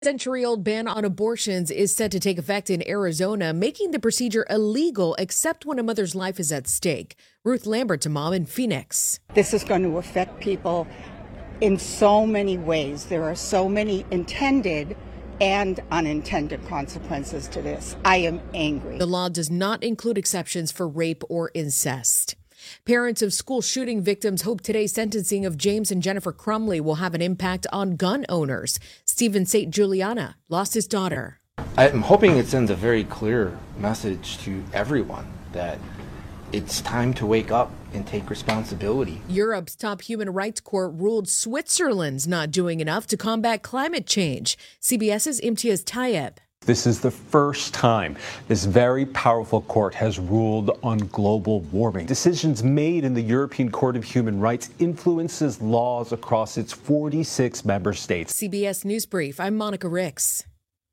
Century-old ban on abortions is set to take effect in Arizona, making the procedure illegal except when a mother's life is at stake. Ruth Lambert's a mom in Phoenix. This is going to affect people in so many ways. There are so many intended and unintended consequences to this. I am angry. The law does not include exceptions for rape or incest. Parents of school shooting victims hope today's sentencing of James and Jennifer Crumley will have an impact on gun owners. Stephen St. Juliana lost his daughter. I'm hoping it sends a very clear message to everyone that it's time to wake up and take responsibility. Europe's top human rights court ruled Switzerland's not doing enough to combat climate change. CBS's Imtiaz Tayeb. This is the first time this very powerful court has ruled on global warming. Decisions made in the European Court of Human Rights influences laws across its 46 member states. CBS News Brief, I'm Monica Ricks.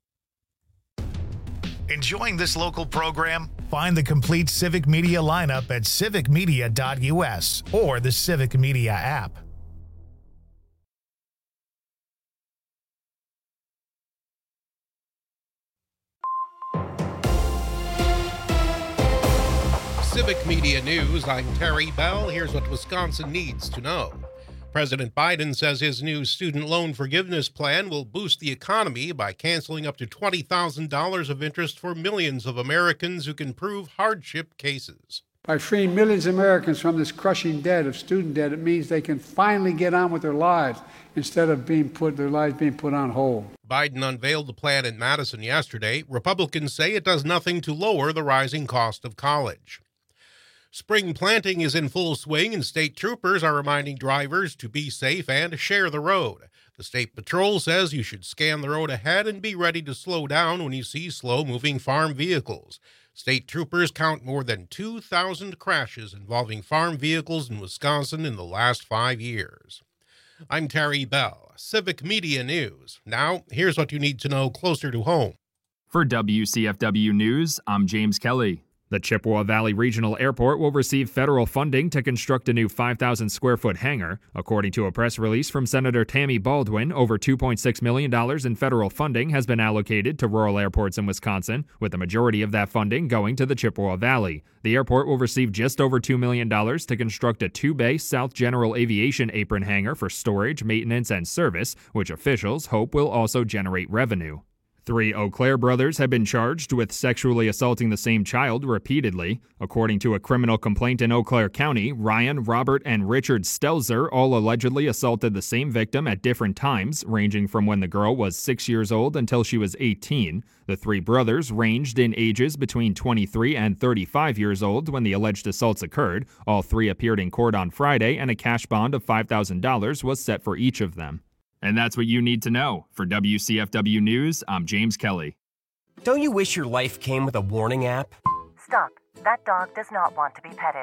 Enjoying this local program? Find the complete Civic Media lineup at civicmedia.us or the Civic Media app. Civic Media News, I'm Terry Bell. Here's what Wisconsin needs to know. President Biden says his new student loan forgiveness plan will boost the economy by canceling up to $20,000 of interest for millions of Americans who can prove hardship cases. By freeing millions of Americans from this crushing debt of student debt, it means they can finally get on with their lives instead of their lives being put on hold. Biden unveiled the plan in Madison yesterday. Republicans say it does nothing to lower the rising cost of college. Spring planting is in full swing, and state troopers are reminding drivers to be safe and share the road. The State Patrol says you should scan the road ahead and be ready to slow down when you see slow-moving farm vehicles. State troopers count more than 2,000 crashes involving farm vehicles in Wisconsin in the last 5 years. I'm Terry Bell, Civic Media News. Now, here's what you need to know closer to home. For WCFW News, I'm James Kelly. The Chippewa Valley Regional Airport will receive federal funding to construct a new 5,000-square-foot hangar. According to a press release from Senator Tammy Baldwin, over $2.6 million in federal funding has been allocated to rural airports in Wisconsin, with the majority of that funding going to the Chippewa Valley. The airport will receive just over $2 million to construct a two-bay South General Aviation apron hangar for storage, maintenance, and service, which officials hope will also generate revenue. 3 Eau Claire brothers have been charged with sexually assaulting the same child repeatedly. According to a criminal complaint in Eau Claire County, Ryan, Robert, and Richard Stelzer all allegedly assaulted the same victim at different times, ranging from when the girl was 6 years old until she was 18. The 3 brothers ranged in ages between 23 and 35 years old when the alleged assaults occurred. All 3 appeared in court on Friday, and a cash bond of $5,000 was set for each of them. And that's what you need to know. For WCFW News, I'm James Kelly. Don't you wish your life came with a warning app? Stop. That dog does not want to be petted.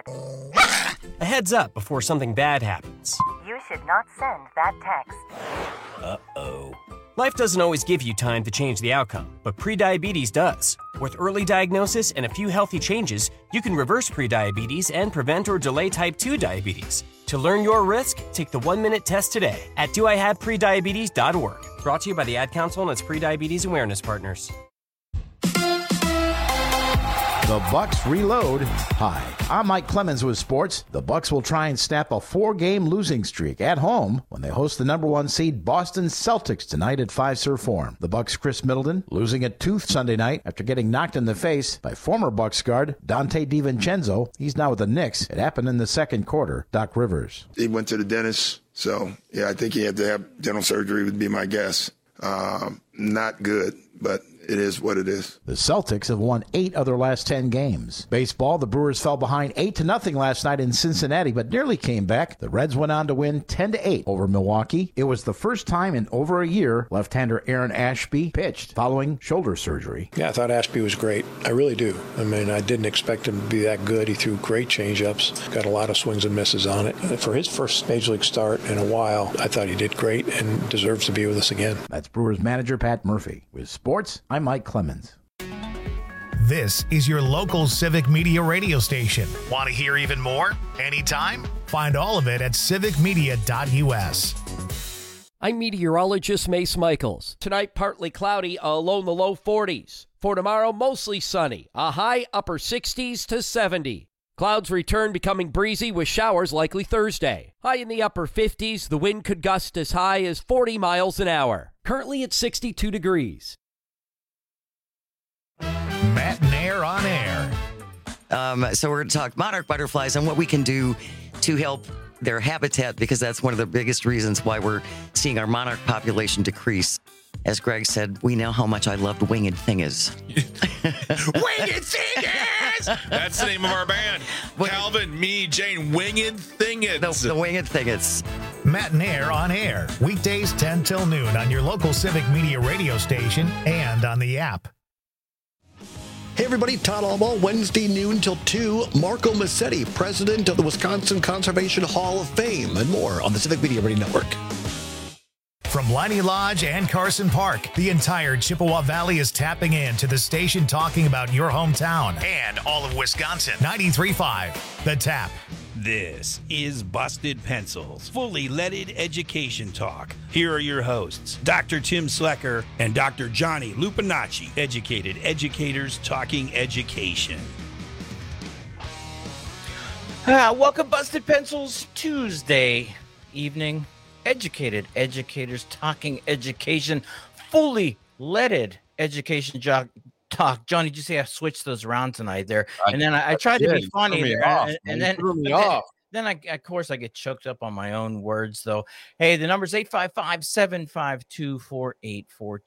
A heads up before something bad happens. You should not send that text. Uh-oh. Life doesn't always give you time to change the outcome, but prediabetes does. With early diagnosis and a few healthy changes, you can reverse prediabetes and prevent or delay type 2 diabetes. To learn your risk, take the 1-minute test today at doihaveprediabetes.org. Brought to you by the Ad Council and its prediabetes awareness partners. The Bucks reload. Hi, I'm Mike Clemens with sports. The Bucks will try and snap a 4-game losing streak at home when they host the number 1 seed Boston Celtics tonight at Fiserv Forum. The Bucks' Chris Middleton losing at 2 Sunday night after getting knocked in the face by former Bucks guard Dante DiVincenzo. He's now with the Knicks. It happened in the second quarter. Doc Rivers. He went to the dentist, so yeah, I think he had to have dental surgery would be my guess. Not good, but it is what it is. The Celtics have won 8 of their last 10 games. Baseball, the Brewers fell behind 8-0 last night in Cincinnati, but nearly came back. The Reds went on to win 10-8 over Milwaukee. It was the first time in over a year left-hander Aaron Ashby pitched following shoulder surgery. Yeah, I thought Ashby was great. I really do. I mean, I didn't expect him to be that good. He threw great changeups, got a lot of swings and misses on it. For his first Major League start in a while, I thought he did great and deserves to be with us again. That's Brewers manager Pat Murphy. With sports, I'm Mike Clemens. This is your local Civic Media radio station. Want to hear even more? Anytime? Find all of it at civicmedia.us. I'm meteorologist Mace Michaels. Tonight, partly cloudy, a low in the low 40s. For tomorrow, mostly sunny, a high upper 60s to 70. Clouds return, becoming breezy with showers likely Thursday. High in the upper 50s, the wind could gust as high as 40 miles an hour. Currently at 62 degrees. Matt and Air on Air. So we're going to talk monarch butterflies and what we can do to help their habitat, because that's one of the biggest reasons why we're seeing our monarch population decrease. As Greg said, we know how much I loved Winged Thingers. Winged Thingers! That's the name of our band. Calvin, me, Jane, Winged Thingers. The Winged Thingers. Matt and Air on Air. Weekdays 10 till noon on your local Civic Media radio station and on the app. Hey everybody, Todd Albaugh, Wednesday noon till 2. Marco Massetti, president of the Wisconsin Conservation Hall of Fame, and more on the Civic Media Radio Network. From Leinie Lodge and Carson Park, the entire Chippewa Valley is tapping in to the station talking about your hometown and all of Wisconsin. 93.5, The Tap. This is Busted Pencils, fully leaded education talk. Here are your hosts, Dr. Tim Slecker and Dr. Johnny Lupinacci, educated educators talking education. Welcome, Busted Pencils, Tuesday evening. Educated educators talking education, fully leaded education talk. Johnny, did you say I switched those around tonight there? And then I tried to be funny there. And then I, of course, I get choked up on my own words, though. Hey, the number's 855-752-4842,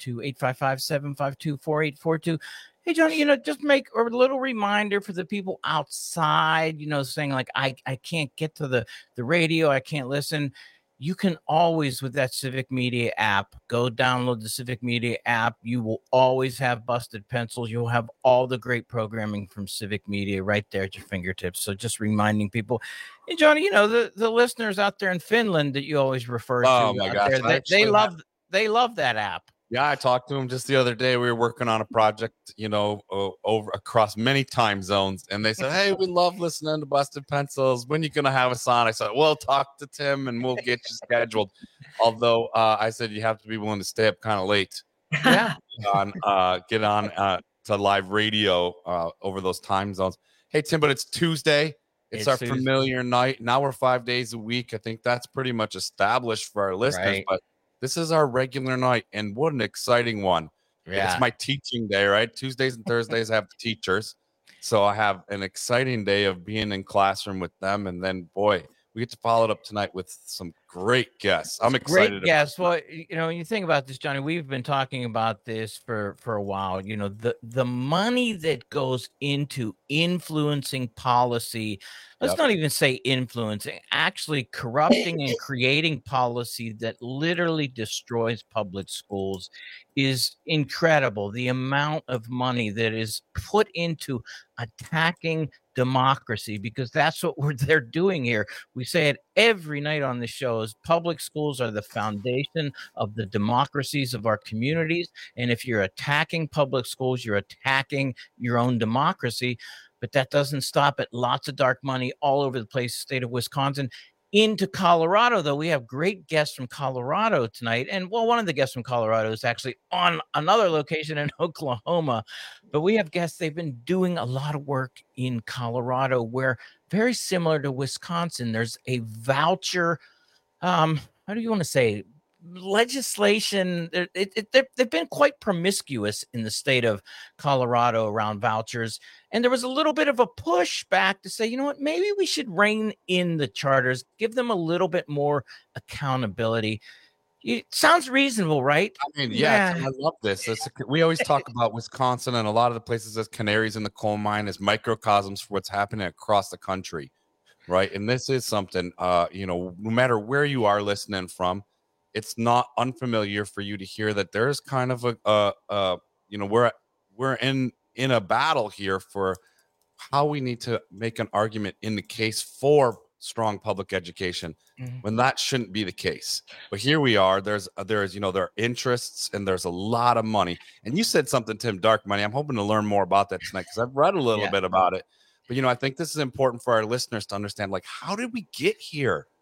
855-752-4842. Hey, Johnny, just make a little reminder for the people outside, saying like, I can't get to the radio, I can't listen. You can always, with that Civic Media app, go download the Civic Media app. You will always have Busted Pencils. You'll have all the great programming from Civic Media right there at your fingertips. So just reminding people. And Johnny, the listeners out there in Finland that you always refer to. Oh my gosh. They love that app. Yeah, I talked to him just the other day. We were working on a project, over across many time zones. And they said, hey, we love listening to Busted Pencils. When are you going to have us on? I said, well, talk to Tim and we'll get you scheduled. Although I said you have to be willing to stay up kind of late. Yeah. Get on to live radio over those time zones. Hey, Tim, but it's Tuesday. It's our Tuesday. Familiar night. Now we're 5 days a week. I think that's pretty much established for our listeners. Right. But this is our regular night, and what an exciting one. Yeah. It's my teaching day, right? Tuesdays and Thursdays I have the teachers. So I have an exciting day of being in classroom with them. And then, boy, we get to follow it up tonight with some great guests. I'm excited. Great guests. Well, when you think about this, Johnny, we've been talking about this for a while. The money that goes into influencing policy, let's not even say influencing, actually corrupting and creating policy that literally destroys public schools is incredible. The amount of money that is put into attacking democracy, because that's what they're doing here. We say it every night on the shows. Public schools are the foundation of the democracies of our communities. And if you're attacking public schools, you're attacking your own democracy. But that doesn't stop it. Lots of dark money all over the place, state of Wisconsin. Into Colorado, though, we have great guests from Colorado tonight. And, well, one of the guests from Colorado is actually on another location in Oklahoma. But we have guests, they've been doing a lot of work in Colorado where, very similar to Wisconsin, there's a voucher, how do you want to say, legislation. They've been quite promiscuous in the state of Colorado around vouchers. And there was a little bit of a pushback to say, you know what, maybe we should rein in the charters, give them a little bit more accountability. It sounds reasonable, right? I mean, yeah. I love this. We always talk about Wisconsin and a lot of the places as canaries in the coal mine, as microcosms for what's happening across the country, right? And this is something, no matter where you are listening from, it's not unfamiliar for you to hear that there's kind of we're in a battle here for how we need to make an argument in the case for strong public education when that shouldn't be the case. But here we are. There are interests and there's a lot of money. And you said something, Tim, dark money. I'm hoping to learn more about that tonight because I've read a little bit about it. But I think this is important for our listeners to understand. Like, how did we get here?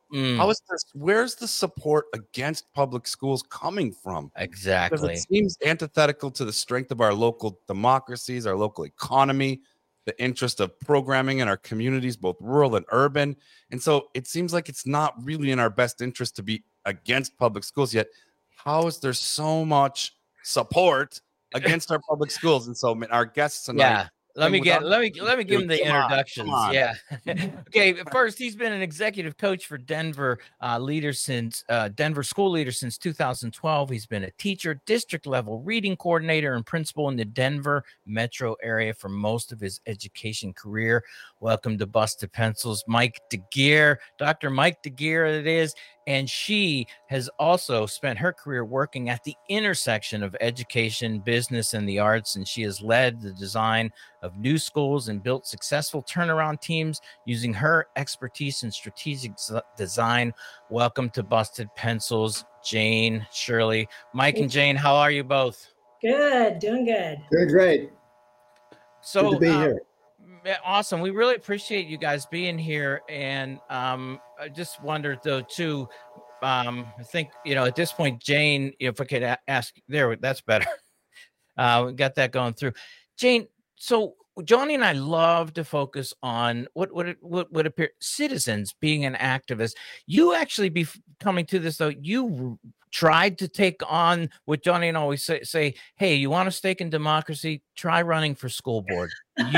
How is this? Where's the support against public schools coming from? Exactly. Because it seems antithetical to the strength of our local democracies, our local economy, the interest of programming in our communities, both rural and urban. And so it seems like it's not really in our best interest to be against public schools, yet how is there so much support against our public schools? And so our guests tonight. Let me give him the introductions. Come on. Yeah. Okay. First, he's been an executive coach for Denver Denver school leader since 2012. He's been a teacher, district level reading coordinator, and principal in the Denver metro area for most of his education career. Welcome to Busted Pencils, Mike DeGeer, Dr. Mike DeGeer, it is. And she has also spent her career working at the intersection of education, business, and the arts. And she has led the design of new schools and built successful turnaround teams using her expertise in strategic design. Welcome to Busted Pencils, Jane, Shirley. Mike and Jane, how are you both? Good, doing good. Doing great. So good to be here. Awesome. We really appreciate you guys being here. And I just wondered, though, too, I think, at this point, Jane, if I could ask there, that's better. We got that going through. Jane, so Johnny and I love to focus on what would appear citizens being an activist. You actually be coming to this, though. You tried to take on what Johnny and I always say, hey, you want a stake in democracy? Try running for school board.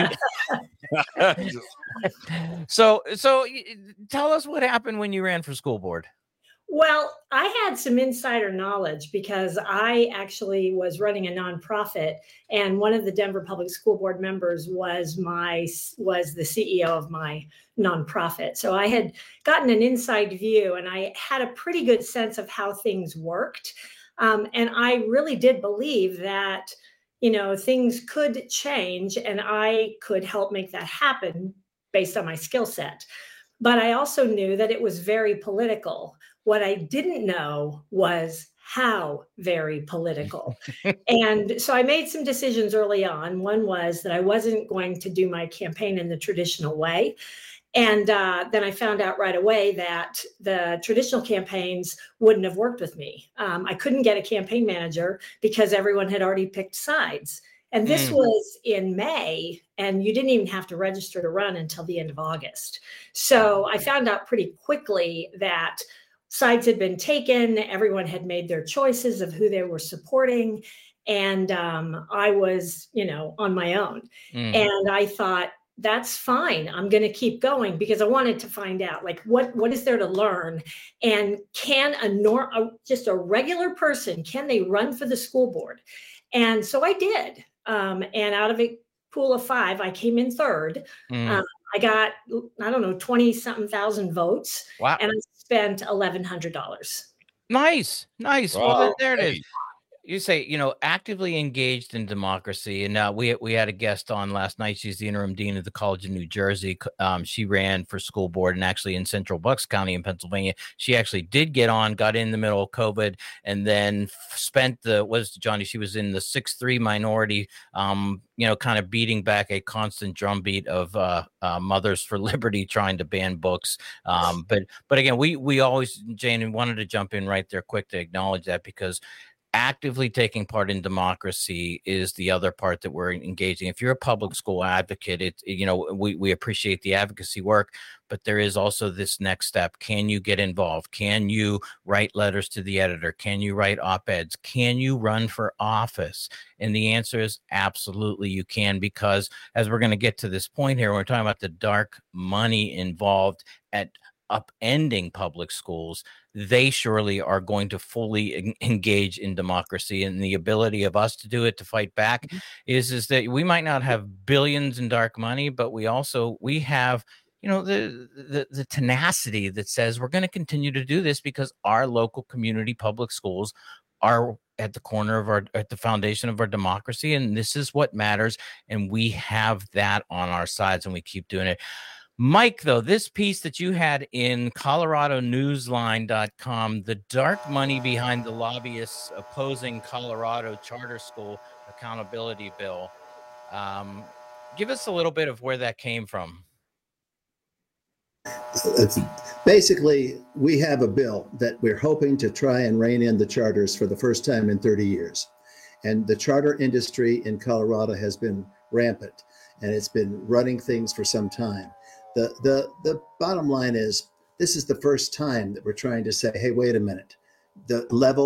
So tell us what happened when you ran for school board. Well, I had some insider knowledge because I actually was running a nonprofit, and one of the Denver Public School Board members was the CEO of my nonprofit. So I had gotten an inside view, and I had a pretty good sense of how things worked. And I really did believe that, things could change, and I could help make that happen based on my skill set. But I also knew that it was very political. What I didn't know was how very political. And so I made some decisions early on. One was that I wasn't going to do my campaign in the traditional way. And then I found out right away that the traditional campaigns wouldn't have worked with me. I couldn't get a campaign manager because everyone had already picked sides. And this was in May, and you didn't even have to register to run until the end of August. So I found out pretty quickly that sides had been taken. Everyone had made their choices of who they were supporting. And I was, on my own. And I thought, that's fine. I'm going to keep going because I wanted to find out, what is there to learn? And can just a regular person, can they run for the school board? And so I did. And out of a pool of 5, I came in third. I got, 20-something thousand votes. Wow. And I spent $1,100. Nice. Wow. Well, there it is. You say, actively engaged in democracy. And we had a guest on last night. She's the interim dean of the College of New Jersey. She ran for school board and actually in Central Bucks County in Pennsylvania. She actually did got in the middle of COVID, and then spent Johnny? She was in the 6'3" minority, kind of beating back a constant drumbeat of Mothers for Liberty trying to ban books. But again, we always, Jane, wanted to jump in right there quick to acknowledge that, because actively taking part in democracy is the other part that we're engaging. If you're a public school advocate, we appreciate the advocacy work, but there is also this next step. Can you get involved? Can you write letters to the editor? Can you write op-eds? Can you run for office? And the answer is absolutely you can, because as we're going to get to this point here, we're talking about the dark money involved at upending public schools. They surely are going to fully engage in democracy, and the ability of us to do it, to fight back, is that we might not have billions in dark money, but we have the tenacity that says we're going to continue to do this because our local community public schools are at the corner of at the foundation of our democracy, and this is what matters, and we have that on our sides, and we keep doing it. Mike, though, this piece that you had in ColoradoNewsline.com, the dark money behind the lobbyists opposing Colorado charter school accountability bill. Give us a little bit of where that came from. Basically, we have a bill that we're hoping to try and rein in the charters for the first time in 30 years. And the charter industry in Colorado has been rampant, and it's been running things for some time. The bottom line is, this is the first time that we're trying to say, hey, wait a minute, the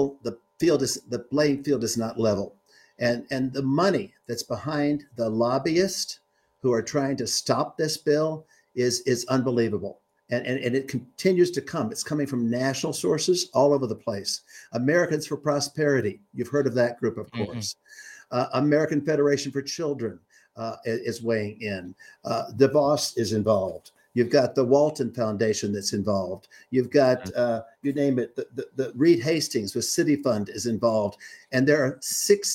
playing field is not level. And the money that's behind the lobbyists who are trying to stop this bill is unbelievable. And it continues to come. It's coming from national sources all over the place. Americans for Prosperity, you've heard of that group, of course. American Federation for Children is weighing in. DeVos is involved. You've got the Walton Foundation that's involved. You've got, you name it, the Reed Hastings with City Fund is involved. And there are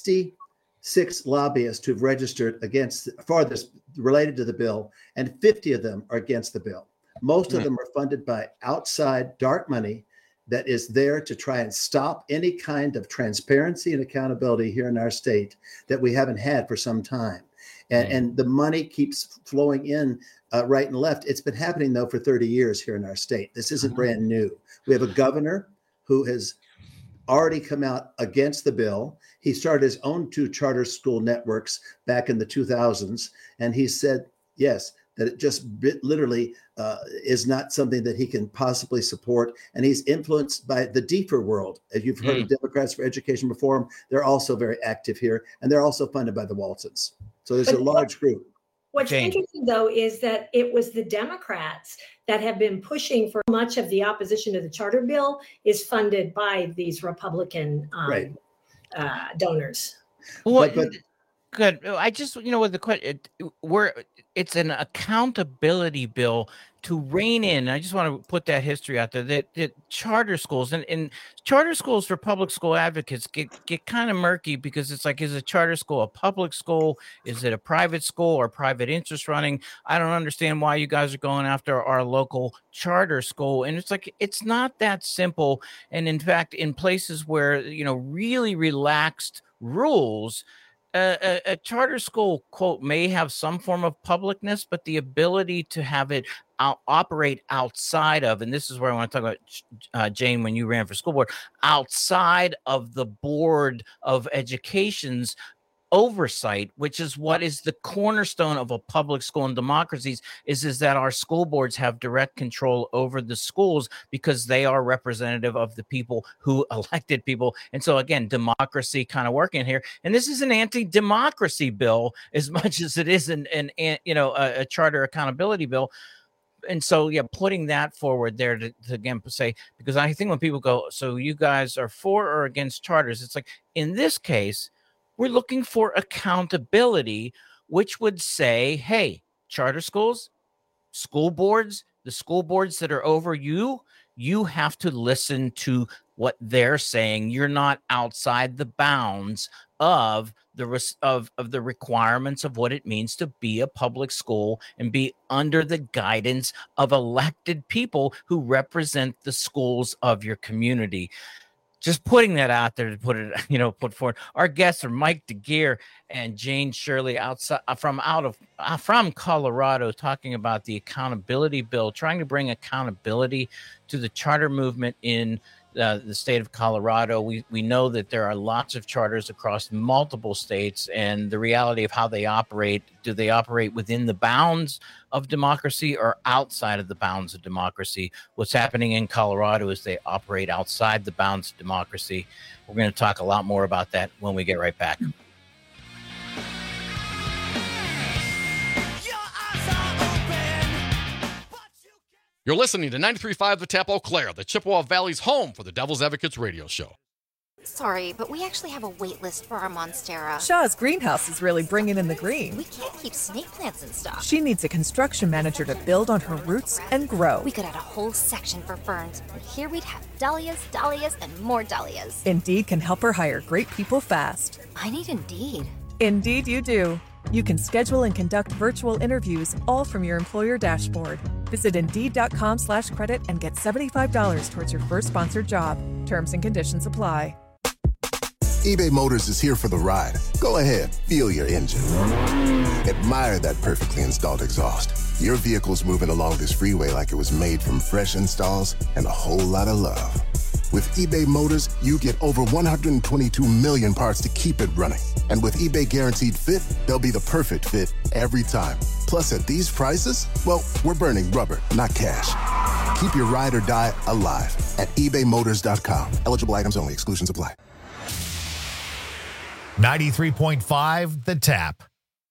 66 lobbyists who've registered for this related to the bill, and 50 of them are against the bill. Most of them are funded by outside dark money that is there to try and stop any kind of transparency and accountability here in our state that we haven't had for some time. And the money keeps flowing in right and left. It's been happening, though, for 30 years here in our state. This isn't brand new. We have a governor who has already come out against the bill. He started his own 2 charter school networks back in the 2000s. And he said, yes, that it just literally is not something that he can possibly support. And he's influenced by the deeper world. As you've heard of Democrats for Education Reform, they're also very active here. And they're also funded by the Waltons. So there's a large group. What's interesting, though, is that it was the Democrats that have been pushing for much of the opposition to the charter bill is funded by these Republican donors. Well, good. I just, with the question, it's an accountability bill to rein in. I just want to put that history out there that charter schools and charter schools for public school advocates get kind of murky, because it's like, is a charter school a public school? Is it a private school or private interest running? I don't understand why you guys are going after our local charter school. And it's like, it's not that simple. And in fact, in places where, really relaxed rules, a charter school, quote, may have some form of publicness, but the ability to have it operate outside of, and this is where I want to talk about, Jane, when you ran for school board, outside of the Board of Education's oversight, which is what is the cornerstone of a public school in democracies, is that our school boards have direct control over the schools because they are representative of the people who elected people. And so again, democracy kind of working here. And this is an anti-democracy bill as much as it is a charter accountability bill. And so, putting that forward there to again say, because I think when people go, so you guys are for or against charters, it's like, in this case, we're looking for accountability, which would say, hey, charter schools, school boards, the school boards that are over you, you have to listen to what they're saying. You're not outside the bounds of the requirements of what it means to be a public school and be under the guidance of elected people who represent the schools of your community. Just putting that out there to put forward. Our guests are Mike DeGeer and Jane Shirley from Colorado, talking about the accountability bill, trying to bring accountability to the charter movement in the state of Colorado. We know that there are lots of charters across multiple states, and the reality of how they operate. Do they operate within the bounds of democracy or outside of the bounds of democracy? What's happening in Colorado is they operate outside the bounds of democracy. We're going to talk a lot more about that when we get right back. You're listening to 93.5 The Tap Eau Claire, the Chippewa Valley's home for the Devil's Advocates radio show. Sorry, but we actually have a wait list for our Monstera. Shaw's greenhouse is really bringing in the green. We can't keep snake plants in stock. She needs a construction manager to build on her roots and grow. We could add a whole section for ferns, and here we'd have dahlias, and more dahlias. Indeed can help her hire great people fast. I need Indeed. Indeed you do. You can schedule and conduct virtual interviews all from your employer dashboard. Visit Indeed.com/credit and get $75 towards your first sponsored job. Terms and conditions apply. eBay Motors is here for the ride. Go ahead, feel your engine. Admire that perfectly installed exhaust. Your vehicle's moving along this freeway like it was made from fresh installs and a whole lot of love. With eBay Motors, you get over 122 million parts to keep it running. And with eBay Guaranteed Fit, they'll be the perfect fit every time. Plus, at these prices, well, we're burning rubber, not cash. Keep your ride or die alive at ebaymotors.com. Eligible items only. Exclusions apply. 93.5 The Tap.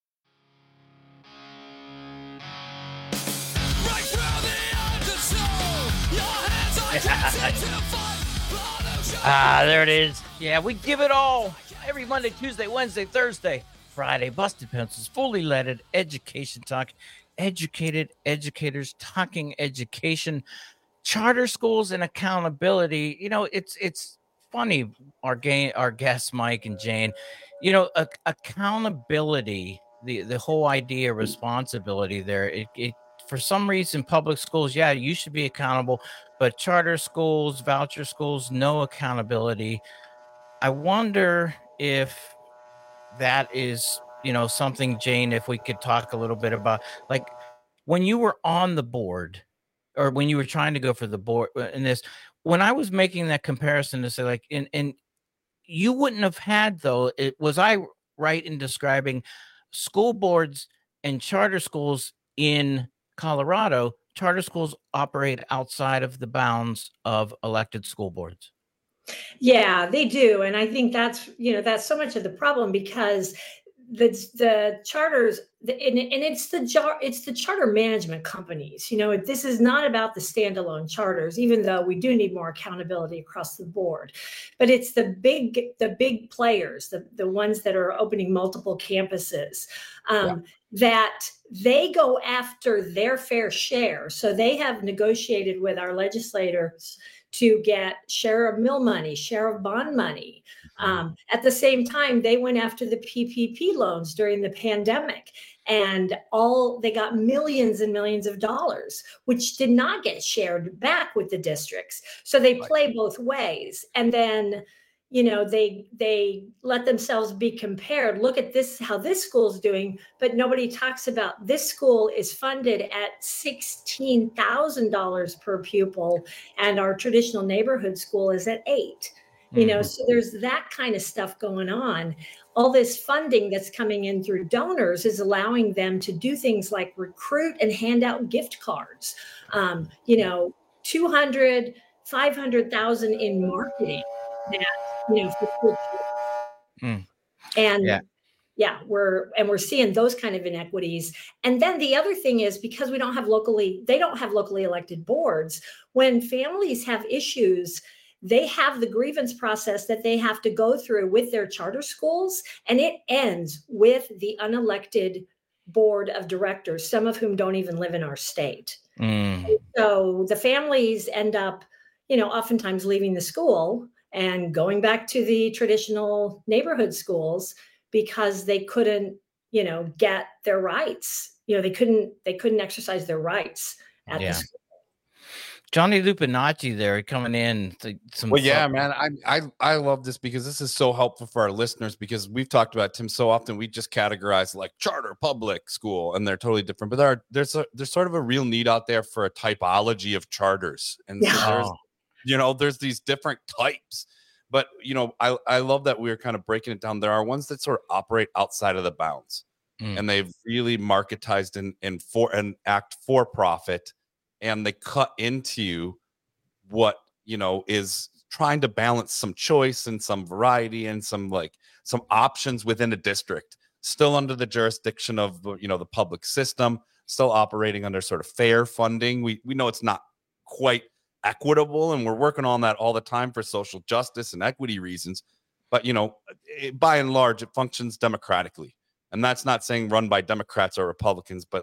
There it is. Yeah, we give it all every Monday, Tuesday, Wednesday, Thursday, Friday. Busted Pencils, fully leaded education talk, educated educators talking education, charter schools, and accountability. You know, it's funny. Our guests, Mike and Jane. You know, accountability. The whole idea of responsibility there. It for some reason, public schools, yeah, you should be accountable, but charter schools, voucher schools, no accountability. I wonder if that is, you know, something, Jane, if we could talk a little bit about, like, when you were on the board or when you were trying to go for the board in this, when I was making that comparison to say, like, and you wouldn't have had, though, was I right in describing school boards and charter schools in Colorado? Charter schools operate outside of the bounds of elected school boards. Yeah, they do. And I think that's so much of the problem, because the charters and it's the charter management companies. You know, this is not about the standalone charters, even though we do need more accountability across the board. But it's the big players, the ones that are opening multiple campuses, that they go after their fair share. So they have negotiated with our legislators to get share of mill money, share of bond money. At the same time, they went after the PPP loans during the pandemic, and they got millions and millions of dollars, which did not get shared back with the districts. So they play both ways. And then, you know, they let themselves be compared. Look at this, how this school's doing, but nobody talks about this school is funded at $16,000 per pupil, and our traditional neighborhood school is at $8,000. You know, so there's that kind of stuff going on. All this funding that's coming in through donors is allowing them to do things like recruit and hand out gift cards. You know, 200, 500,000 in marketing that, you know, for school children. And we're seeing those kind of inequities. And then the other thing is, because they don't have locally elected boards, when families have issues, they have the grievance process that they have to go through with their charter schools, and it ends with the unelected board of directors, some of whom don't even live in our state. So the families end up, you know, oftentimes leaving the school and going back to the traditional neighborhood schools because they couldn't, you know, get their rights. You know, they couldn't exercise their rights at the school. Johnny Lupinacci there coming in. Man, I love this because this is so helpful for our listeners, because we've talked about, Tim, so often we just categorize like charter public school and they're totally different, but there's sort of a real need out there for a typology of charters. And there's these different types, but you know, I love that we're kind of breaking it down. There are ones that sort of operate outside of the bounds and they've really marketized and act for profit. And they cut into what, you know, is trying to balance some choice and some variety and some options within a district, still under the jurisdiction of, you know, the public system, still operating under sort of fair funding. We know it's not quite equitable, and we're working on that all the time for social justice and equity reasons. But, you know, by and large, it functions democratically. And that's not saying run by Democrats or Republicans, but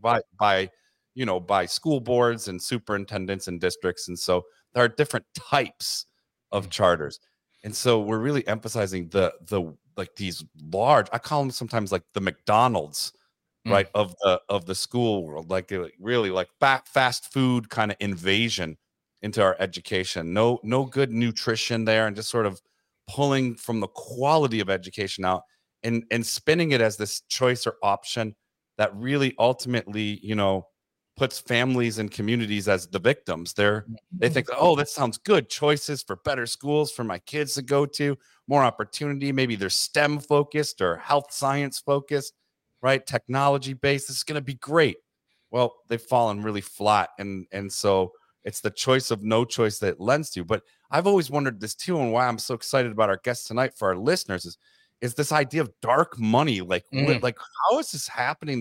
by school boards and superintendents and districts. And so there are different types of charters. And so we're really emphasizing the like these large, I call them sometimes like the McDonald's, right, of the school world, like really like fast food kind of invasion into our education. No good nutrition there, and just sort of pulling from the quality of education out and spinning it as this choice or option that really ultimately, puts families and communities as the victims. They think, oh, that sounds good. Choices for better schools for my kids to go to, more opportunity. Maybe they're STEM focused or health science focused, right? Technology based. This is going to be great. Well, they've fallen really flat. And so it's the choice of no choice that it lends to. But I've always wondered this too, and why I'm so excited about our guest tonight for our listeners is this idea of dark money. Like, like how is this happening?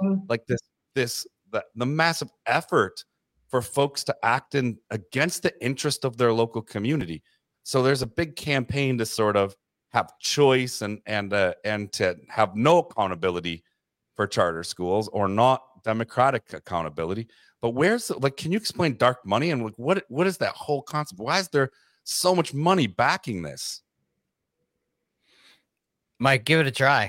The massive effort for folks to act in against the interest of their local community. So there's a big campaign to sort of have choice and to have no accountability for charter schools or not democratic accountability. But can you explain dark money and what is that whole concept? Why is there so much money backing this? Mike, give it a try.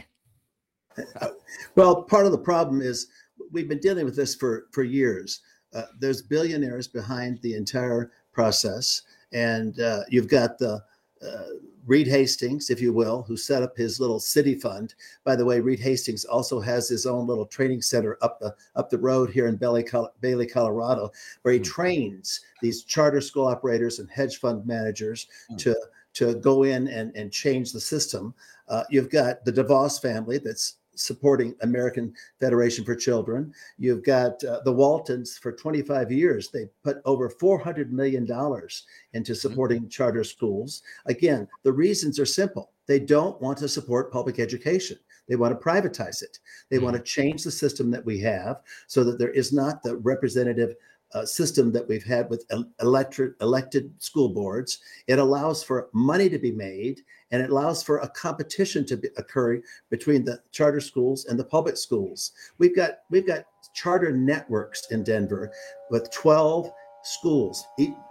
Well, part of the problem is we've been dealing with this for years. There's billionaires behind the entire process. And you've got the Reed Hastings, if you will, who set up his little city fund. By the way, Reed Hastings also has his own little training center up the road here in Bailey, Colorado, where he trains these charter school operators and hedge fund managers to go in and change the system. You've got the DeVos family that's supporting American Federation for Children. You've got the Waltons for 25 years. They put over $400 million into supporting charter schools. Again, the reasons are simple. They don't want to support public education. They want to privatize it. They want to change the system that we have so that there is not the representative system that we've had with elected school boards. It allows for money to be made, and it allows for a competition to be occurring between the charter schools and the public schools. We've got charter networks in Denver with 12 schools,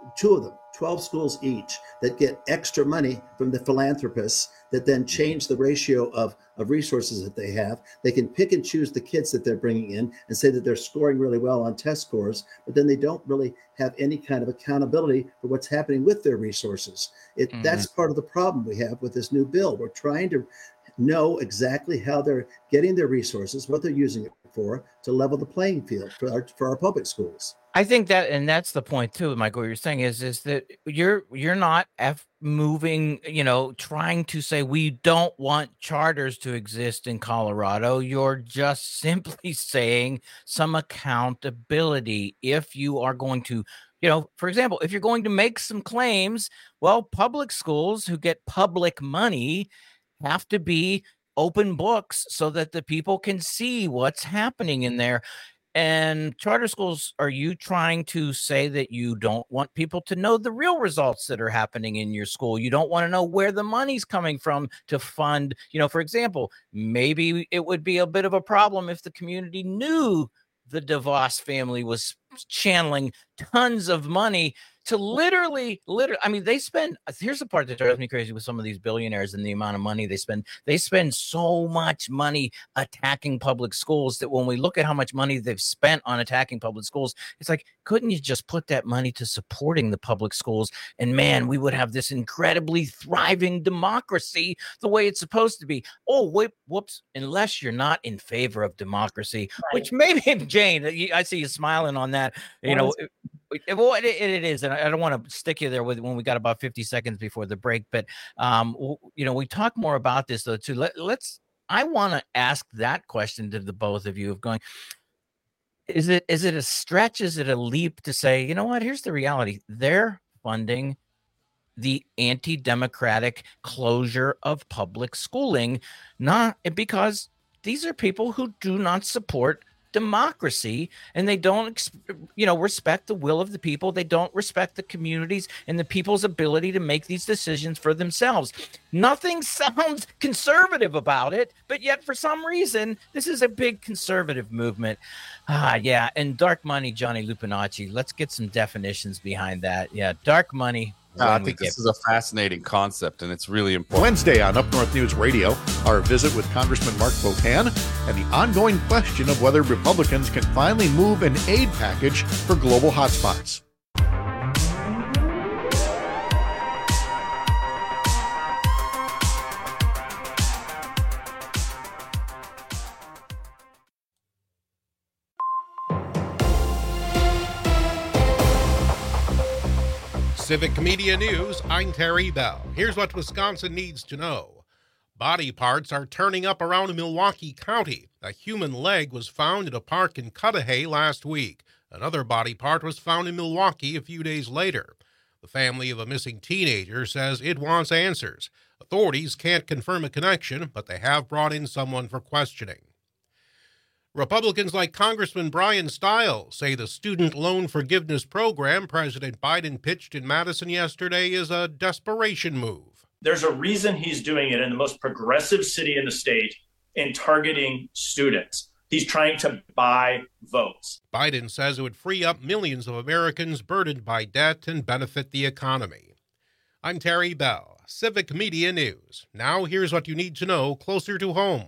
12 schools each, that get extra money from the philanthropists that then change the ratio of resources that they have. They can pick and choose the kids that they're bringing in and say that they're scoring really well on test scores, but then they don't really have any kind of accountability for what's happening with their resources. That's part of the problem we have with this new bill. We're trying to know exactly how they're getting their resources, what they're using it for, to level the playing field for our public schools. I think that, and that's the point too, Michael. What you're saying is that you're not moving, trying to say we don't want charters to exist in Colorado. You're just simply saying some accountability. If you are going to, for example, if you're going to make some claims, well, public schools who get public money have to be open books so that the people can see what's happening in there. And charter schools, are you trying to say that you don't want people to know the real results that are happening in your school? You don't want to know where the money's coming from to fund, for example, maybe it would be a bit of a problem if the community knew the DeVos family was channeling tons of money to literally, I mean, here's the part that drives me crazy with some of these billionaires and the amount of money they spend. They spend so much money attacking public schools that when we look at how much money they've spent on attacking public schools, it's like, couldn't you just put that money to supporting the public schools? And man, we would have this incredibly thriving democracy the way it's supposed to be. Oh, wait, whoops, unless you're not in favor of democracy, right. Which maybe, Jane, I see you smiling on that, Well, it is, and I don't want to stick you there when we got about 50 seconds before the break, but we talk more about this though too. I want to ask that question to the both of you of going, is it a stretch? Is it a leap to say, you know what? Here's the reality: they're funding the anti-democratic closure of public schooling, not because these are people who do not support democracy, and they don't respect the will of the people. They don't respect the communities and the people's ability to make these decisions for themselves. Nothing sounds conservative about it, but yet for some reason this is a big conservative movement. Yeah. And dark money, Johnny Lupinacci, let's get some definitions behind that. Yeah, dark money. I think this is a fascinating concept, and it's really important. Wednesday on Up North News Radio, our visit with Congressman Mark Pocan and the ongoing question of whether Republicans can finally move an aid package for global hotspots. Civic Media News, I'm Terry Bell. Here's what Wisconsin needs to know. Body parts are turning up around Milwaukee County. A human leg was found at a park in Cudahy last week. Another body part was found in Milwaukee a few days later. The family of a missing teenager says it wants answers. Authorities can't confirm a connection, but they have brought in someone for questioning. Republicans like Congressman Brian Stiles say the student loan forgiveness program President Biden pitched in Madison yesterday is a desperation move. There's a reason he's doing it in the most progressive city in the state in targeting students. He's trying to buy votes. Biden says it would free up millions of Americans burdened by debt and benefit the economy. I'm Terry Bell, Civic Media News. Now here's what you need to know closer to home.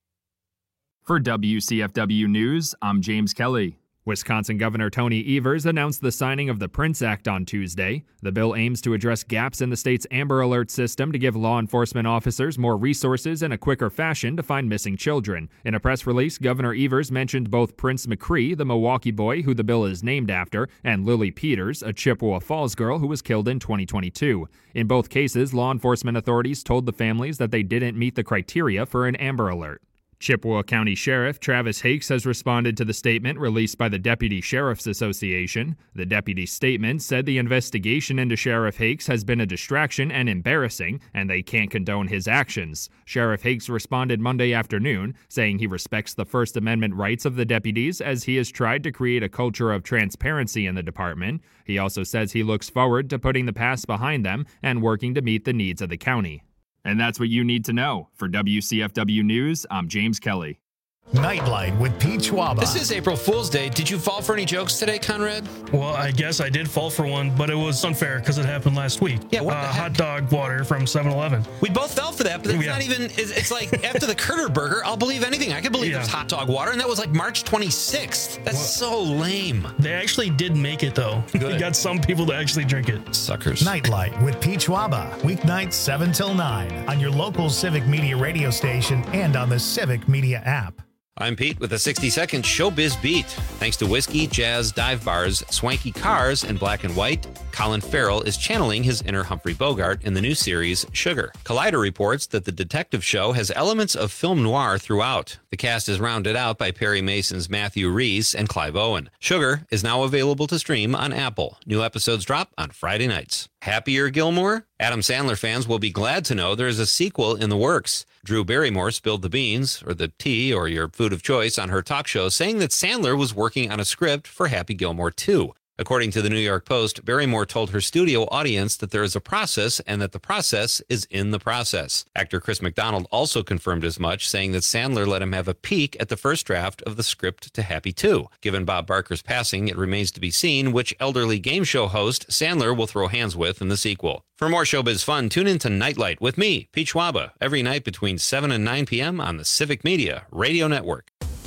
For WCFW News, I'm James Kelly. Wisconsin Governor Tony Evers announced the signing of the PRINCE Act on Tuesday. The bill aims to address gaps in the state's Amber Alert system to give law enforcement officers more resources in a quicker fashion to find missing children. In a press release, Governor Evers mentioned both Prince McCree, the Milwaukee boy who the bill is named after, and Lily Peters, a Chippewa Falls girl who was killed in 2022. In both cases, law enforcement authorities told the families that they didn't meet the criteria for an Amber Alert. Chippewa County Sheriff Travis Hakes has responded to the statement released by the Deputy Sheriff's Association. The deputy's statement said the investigation into Sheriff Hakes has been a distraction and embarrassing, and they can't condone his actions. Sheriff Hakes responded Monday afternoon, saying he respects the First Amendment rights of the deputies as he has tried to create a culture of transparency in the department. He also says he looks forward to putting the past behind them and working to meet the needs of the county. And that's what you need to know. For WCFW News, I'm James Kelly. Nightlight with Pete Schwaba. This is April Fool's Day. Did you fall for any jokes today, Conrad? Well, I guess I did fall for one, but it was unfair because it happened last week. Yeah, what the heck? Hot dog water from 7-Eleven. We both fell for that, but it's not even, it's like after the Curter Burger, I'll believe anything. I could believe there's hot dog water, and that was like March 26th. That's so lame. They actually did make it, though. They got some people to actually drink it. Suckers. Nightlight with Pete Schwaba. Weeknights 7 till 9 on your local Civic Media radio station and on the Civic Media app. I'm Pete with a 60-second Showbiz Beat. Thanks to whiskey, jazz, dive bars, swanky cars, and black and white, Colin Farrell is channeling his inner Humphrey Bogart in the new series Sugar. Collider reports that the detective show has elements of film noir throughout. The cast is rounded out by Perry Mason's Matthew Rhys and Clive Owen. Sugar is now available to stream on Apple. New episodes drop on Friday nights. Happier Gilmore? Adam Sandler fans will be glad to know there is a sequel in the works. Drew Barrymore spilled the beans, or the tea, or your food of choice on her talk show, saying that Sandler was working on a script for Happy Gilmore 2. According to the New York Post, Barrymore told her studio audience that there is a process and that the process is in the process. Actor Chris McDonald also confirmed as much, saying that Sandler let him have a peek at the first draft of the script to Happy 2. Given Bob Barker's passing, it remains to be seen which elderly game show host Sandler will throw hands with in the sequel. For more showbiz fun, tune in to Nightlight with me, Pete Schwaba, every night between 7 and 9 p.m. on the Civic Media Radio Network.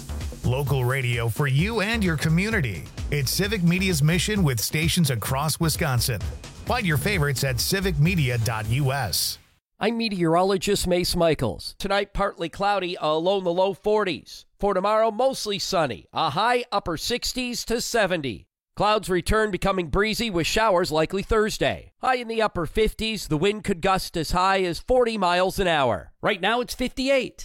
Local radio for you and your community. It's Civic Media's mission with stations across Wisconsin. Find your favorites at civicmedia.us. I'm meteorologist Mace Michaels. Tonight, partly cloudy, a low in the low 40s. For tomorrow, mostly sunny, a high upper 60s to 70. Clouds return, becoming breezy with showers likely Thursday. High in the upper 50s, the wind could gust as high as 40 miles an hour. Right now, it's 58.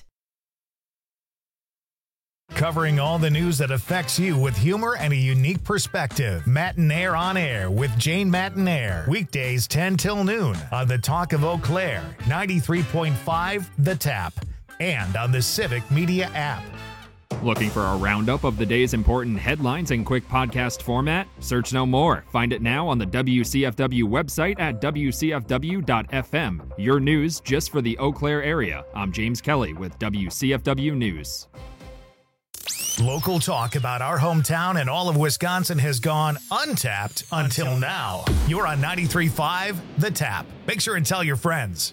Covering all the news that affects you with humor and a unique perspective. Matinaire on Air with Jane Matinaire. Weekdays 10 till noon on the Talk of Eau Claire, 93.5 The Tap, and on the Civic Media app. Looking for a roundup of the day's important headlines in quick podcast format? Search no more. Find it now on the WCFW website at wcfw.fm. Your news just for the Eau Claire area. I'm James Kelly with WCFW News. Local talk about our hometown and all of Wisconsin has gone untapped until now. You're on 93.5 The Tap. Make sure and tell your friends.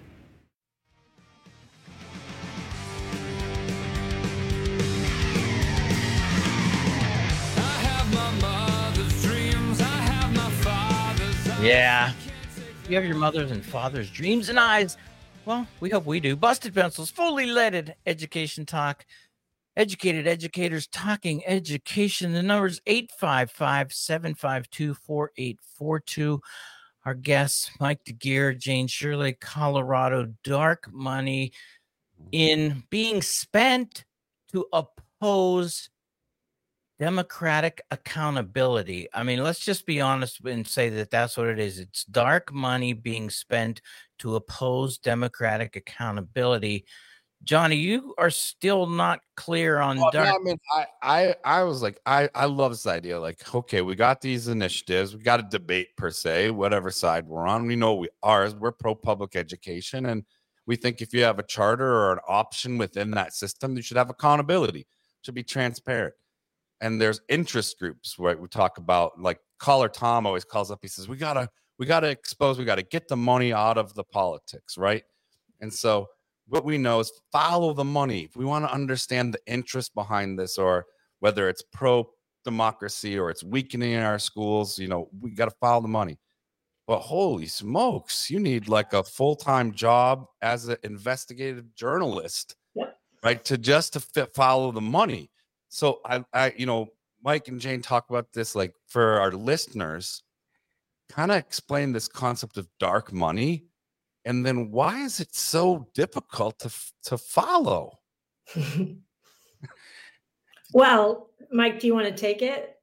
Yeah. You have your mother's and father's dreams and eyes. Well, we hope we do. Busted Pencils, fully leaded education talk. Educated educators talking education. The number is 855-752-4842. our guests, Mike DeGeer, Jane Shirley, Colorado. Dark money in being spent to oppose democratic accountability. I mean, let's just be honest and say that that's what it is. It's dark money being spent to oppose democratic accountability. Johnny, you are still not clear on dark. No, I mean, I was like, I love this idea. Like, okay, we got these initiatives. We got a debate per se, whatever side we're on. We know we're pro public education. And we think if you have a charter or an option within that system, you should have accountability. It should be transparent. And there's interest groups where we talk about, like Caller Tom always calls up. He says, we gotta expose, we gotta get the money out of the politics, right? And so what we know is follow the money. If we want to understand the interest behind this, or whether it's pro democracy or it's weakening our schools, we got to follow the money. But holy smokes, you need like a full-time job as an investigative journalist, right? To follow the money. So I Mike and Jane talk about this, like, for our listeners, kind of explain this concept of dark money, and then why is it so difficult to follow? Well, Mike, do you want to take it?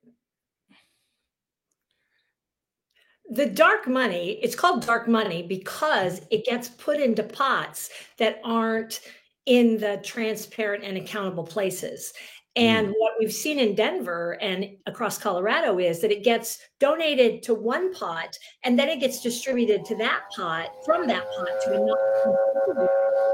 The dark money, it's called dark money because it gets put into pots that aren't in the transparent and accountable places. And what we've seen in Denver and across Colorado is that it gets donated to one pot, and then it gets distributed to that pot, from that pot to another.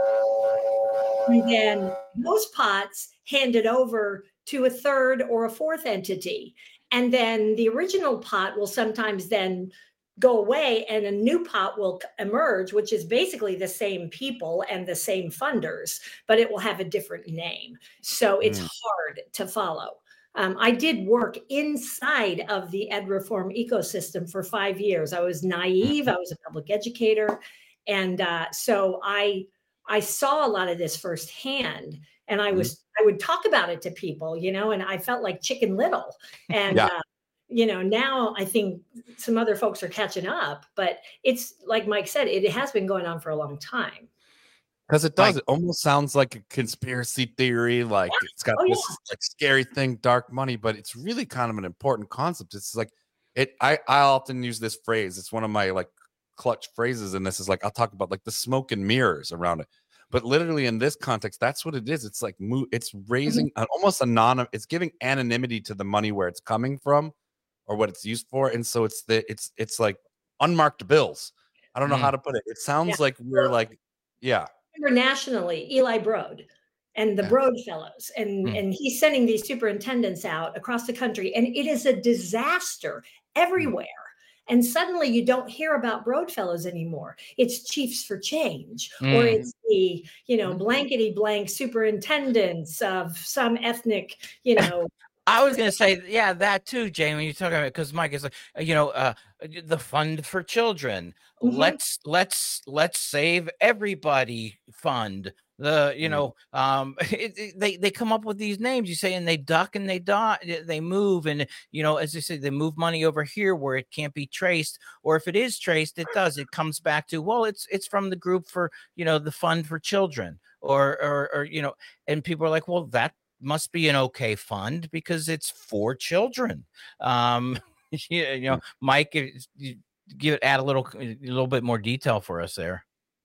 And then those pots handed over to a third or a fourth entity. And then the original pot will sometimes then go away and a new pot will emerge, which is basically the same people and the same funders, but it will have a different name. So it's hard to follow. I did work inside of the ed reform ecosystem for 5 years. I was naive. I was a public educator. And so I saw a lot of this firsthand, and I would talk about it to people, and I felt like Chicken Little. And now I think some other folks are catching up, but it's like Mike said, it has been going on for a long time. Because it does. It almost sounds like a conspiracy theory. Like it's got this like scary thing, dark money, but it's really kind of an important concept. It's like I often use this phrase. It's one of my like clutch phrases. And this is like, I'll talk about like the smoke and mirrors around it. But literally in this context, that's what it is. It's like it's raising an almost anonymous. It's giving anonymity to the money where it's coming from, or what it's used for. And so it's like unmarked bills. I don't know how to put it. It sounds like we're like, internationally, Eli Broad and the Broad Fellows, and he's sending these superintendents out across the country, and it is a disaster everywhere. And suddenly you don't hear about Broad Fellows anymore. It's Chiefs for Change, or it's the, blankety blank superintendents of some ethnic, I was going to say, that too, Jane, when you're talking about it, because Mike is like, the Fund for Children. Let's save everybody fund. They come up with these names, you say, and they duck and they move. And, as they say, they move money over here where it can't be traced. Or if it is traced, it does. It comes back to, well, it's from the group for, the Fund for Children or and people are like, well, that must be an okay fund because it's for children. Mike, add a little bit more detail for us there.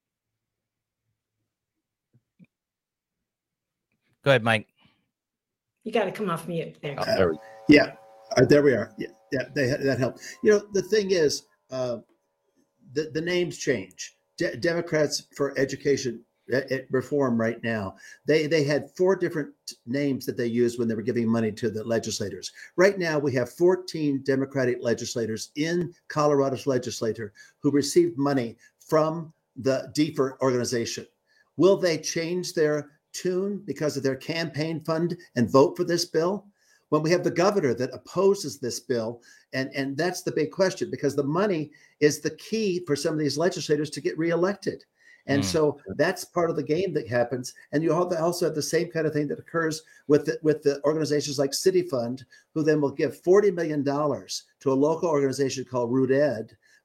Go ahead, Mike. You got to come off mute. There we are. That helped. The thing is, the names change. Democrats for Education Reform right now, they had 4 different names that they used when they were giving money to the legislators. Right now, we have 14 Democratic legislators in Colorado's legislature who received money from the DFER organization. Will they change their tune because of their campaign fund and vote for this bill? When we have the governor that opposes this bill, and that's the big question, because the money is the key for some of these legislators to get reelected. And so that's part of the game that happens. And you also have the same kind of thing that occurs with the organizations like City Fund, who then will give $40 million to a local organization called Root Ed,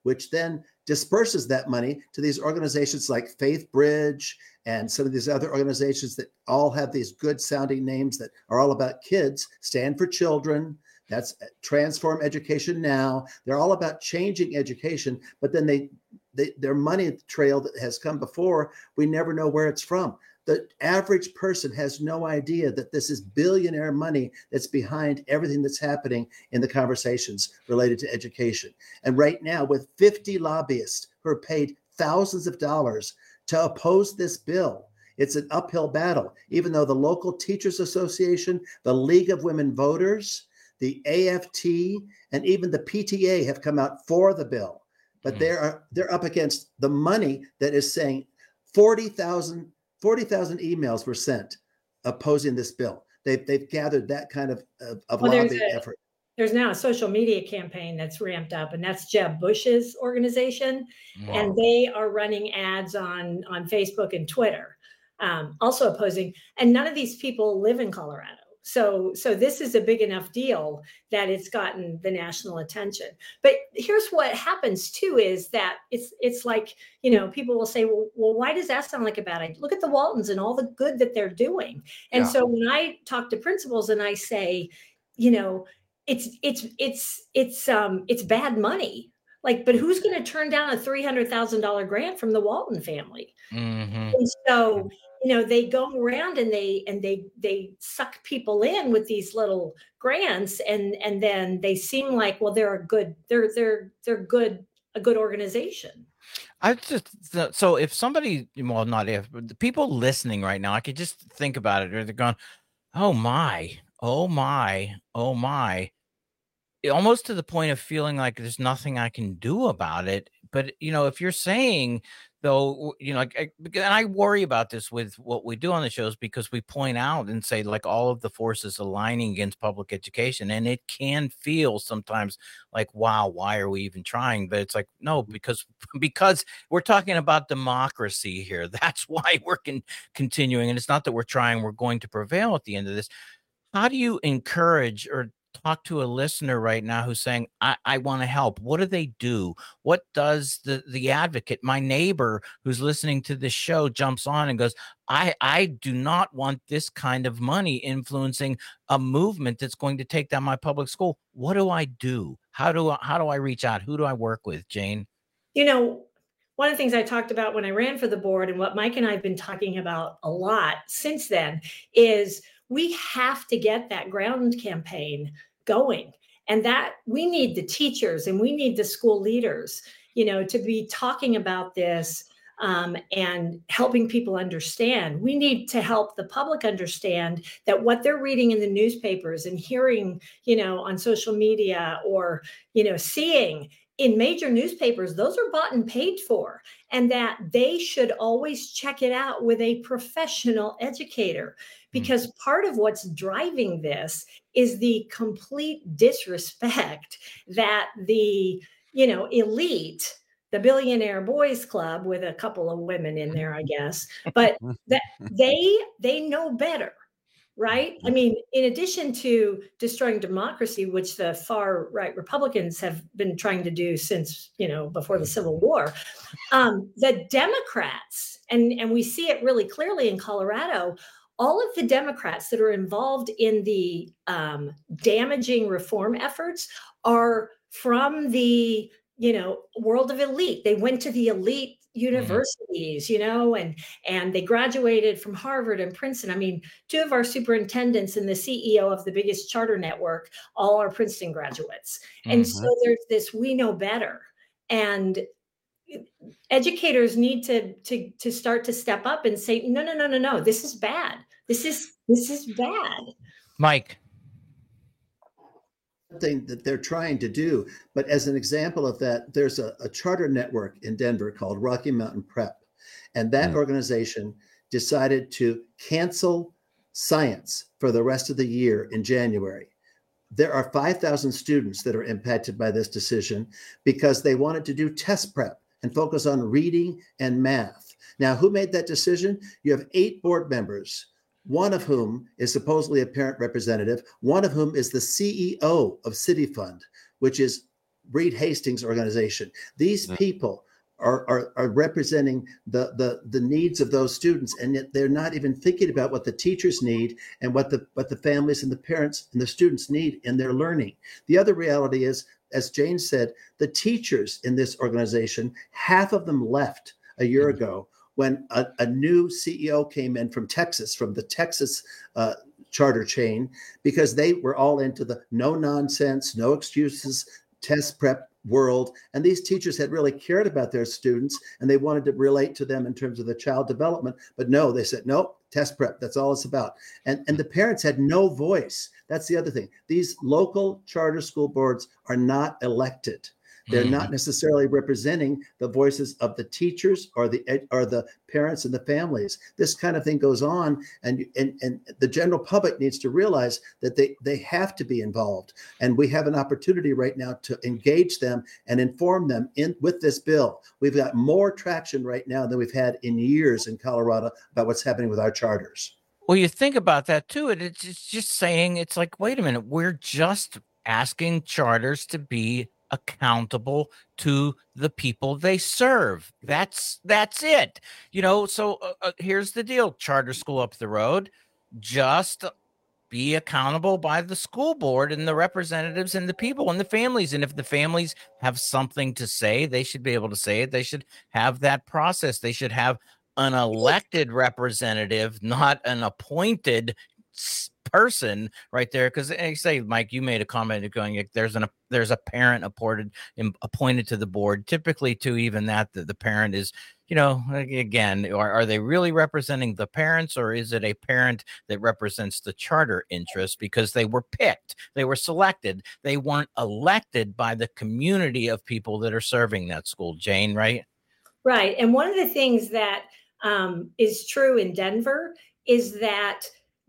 which then disperses that money to these organizations like Faith Bridge and some of these other organizations that all have these good sounding names that are all about kids, Stand for Children. That's Transform Education Now. They're all about changing education, but then their money trail that has come before, we never know where it's from. The average person has no idea that this is billionaire money that's behind everything that's happening in the conversations related to education. And right now, with 50 lobbyists who are paid thousands of dollars to oppose this bill, it's an uphill battle, even though the local Teachers Association, the League of Women Voters, the AFT, and even the PTA have come out for the bill. But they're up against the money that is saying 40,000 emails were sent opposing this bill. They've gathered that kind of lobbying effort. There's now a social media campaign that's ramped up, and that's Jeb Bush's organization. Wow. And they are running ads on Facebook and Twitter, also opposing. And none of these people live in Colorado. So this is a big enough deal that it's gotten the national attention. But here's what happens too, is that it's like, people will say, well, why does that sound like a bad idea? Look at the Waltons and all the good that they're doing. And so when I talk to principals and I say, it's bad money. Like, but who's going to turn down a $300,000 grant from the Walton family? Mm-hmm. And so, they go around and they suck people in with these little grants, and then they seem like, well, they're a good organization. So if somebody, well, not if, but the people listening right now, I could just think about it, or they're going, oh my, almost to the point of feeling like there's nothing I can do about it. But, if you're saying, though, and I worry about this with what we do on the shows, because we point out and say, like, all of the forces aligning against public education, and it can feel sometimes like, wow, why are we even trying? But it's like, no, because we're talking about democracy here. That's why we're continuing. And it's not that we're trying, we're going to prevail at the end of this. How do you encourage or talk to a listener right now who's saying, I want to help? What do they do? What does the advocate, my neighbor who's listening to this show, jumps on and goes, I do not want this kind of money influencing a movement that's going to take down my public school. What do I do? How do I reach out? Who do I work with, Jane? One of the things I talked about when I ran for the board, and what Mike and I have been talking about a lot since then, is we have to get that ground campaign going, and that we need the teachers and we need the school leaders, to be talking about this and helping people understand. We need to help the public understand that what they're reading in the newspapers and hearing, on social media, or, seeing in major newspapers, those are bought and paid for, and that they should always check it out with a professional educator, because part of what's driving this is the complete disrespect that the, elite, the Billionaire Boys Club, with a couple of women in there, I guess, but that they know better. Right? I mean, in addition to destroying democracy, which the far right Republicans have been trying to do since, before the Civil War, the Democrats, and we see it really clearly in Colorado, all of the Democrats that are involved in the damaging reform efforts are from the, world of elite. They went to the elite universities, and they graduated from Harvard and Princeton. I mean, two of our superintendents and the CEO of the biggest charter network all are Princeton graduates. And so there's this, we know better. And educators need to start to step up and say, no, this is bad. This is bad. Mike. Thing that they're trying to do. But as an example of that, there's a charter network in Denver called Rocky Mountain Prep. And that organization decided to cancel science for the rest of the year in January. There are 5,000 students that are impacted by this decision because they wanted to do test prep and focus on reading and math. Now, who made that decision? You have 8 board members, one of whom is supposedly a parent representative, one of whom is the CEO of City Fund, which is Reed Hastings organization. These people are representing the needs of those students, and yet they're not even thinking about what the teachers need and what the families and the parents and the students need in their learning. The other reality is, as Jane said, the teachers in this organization, half of them left a year ago when a new CEO came in from Texas, from the Texas charter chain, because they were all into the no nonsense, no excuses, test prep world. And these teachers had really cared about their students and they wanted to relate to them in terms of the child development. But no, they said, no, test prep. That's all it's about. And the parents had no voice. That's the other thing. These local charter school boards are not elected. They're not necessarily representing the voices of the teachers or the parents and the families. This kind of thing goes on, and the general public needs to realize that they have to be involved. And we have an opportunity right now to engage them and inform them with this bill. We've got more traction right now than we've had in years in Colorado about what's happening with our charters. Well, you think about that too, and it's just saying, it's like, wait a minute, we're just asking charters to be accountable to the people they serve. That's it. So here's the deal. Charter school up the road, just be accountable by the school board and the representatives and the people and the families. And if the families have something to say, they should be able to say it. They should have that process. They should have an elected representative, not an appointed person right there. Because I say, Mike, you made a comment going, there's a parent appointed to the board, typically to even that the parent is, again, are they really representing the parents, or is it a parent that represents the charter interest because they were picked, they were selected, they weren't elected by the community of people that are serving that school? Jane, right? Right. And one of the things that is true in Denver is that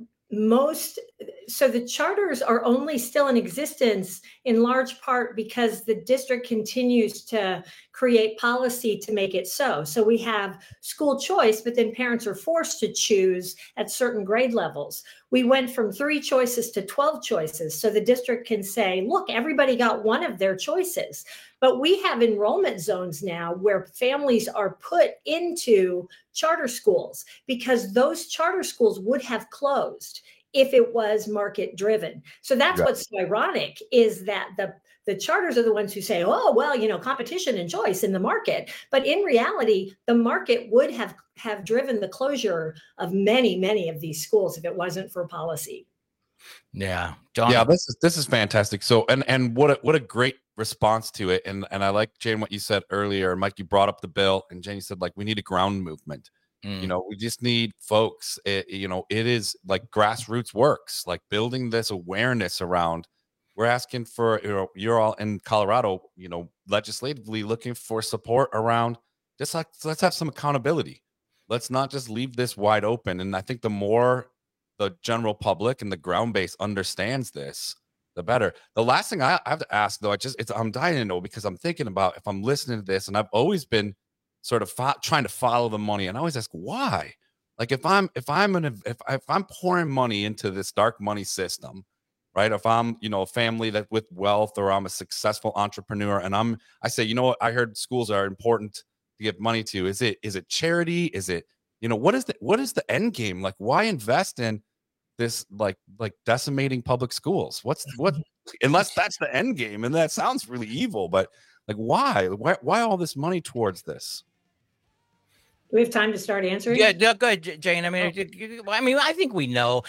the charters are only still in existence in large part because the district continues to create policy to make it so. So we have school choice, but then parents are forced to choose at certain grade levels. We went from 3 choices to 12 choices. So the district can say, look, everybody got one of their choices. But we have enrollment zones now where families are put into charter schools because those charter schools would have closed if it was market driven. So that's what's so ironic, is that the charters are the ones who say, oh, well, competition and choice in the market. But in reality, the market would have driven the closure of many, many of these schools if it wasn't for policy. Yeah. John. Yeah, this is fantastic. So, and what a great response to it. And I like, Jane, what you said earlier. Mike, you brought up the bill, and Jane said, like, we need a ground movement. We just need folks. It is like grassroots works, like building this awareness around. We're asking for, you're all in Colorado, legislatively looking for support around just like, let's have some accountability. Let's not just leave this wide open. And I think the more the general public and the ground base understands this, the better. The last thing I have to ask, though, I'm dying to know, because I'm thinking about, if I'm listening to this, and I've always been sort of trying to follow the money, and I always ask why. Like, if I'm pouring money into this dark money system, right? If I'm, a family that with wealth, or I'm a successful entrepreneur, and I say, I heard schools are important to give money to. Is it charity? Is it, what is the end game? Like, why invest in this, like decimating public schools? What unless that's the end game, and that sounds really evil, but like, why all this money towards this? Do we have time to start answering? Yeah, go ahead, Jane. I mean, I think we know,